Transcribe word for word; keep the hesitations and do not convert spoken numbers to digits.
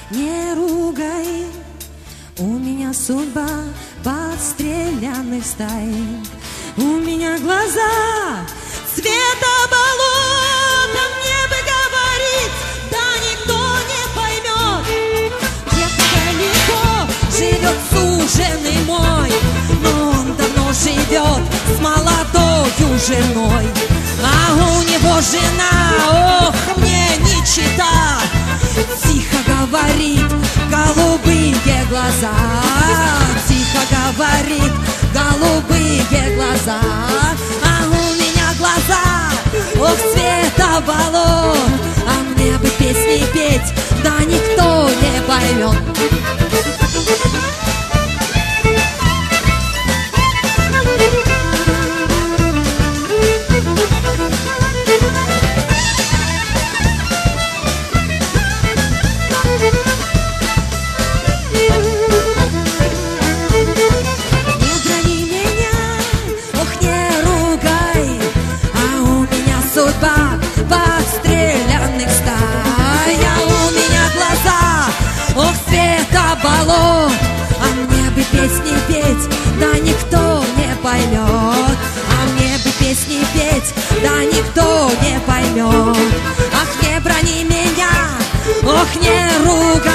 не ругай. У меня судьба подстрелянных стай. У меня глаза цвета болота. Мне бы говорить, да никто не поймет. Где-то далеко живет суженый мой, но он давно живет с молодою женой. А у него жена, ох, мне не чита, тихо говорит, голубые глаза. Тихо говорит, голубые глаза. А у меня глаза, ох, цвета болот. А мне бы песни петь, да никто не поймет. Подстрелянных стай. А у меня глаза, ох, цвета болот. А мне бы песни петь, да никто не поймет. А мне бы песни петь, да никто не поймет. Ах, не брони меня, ох, не ругай.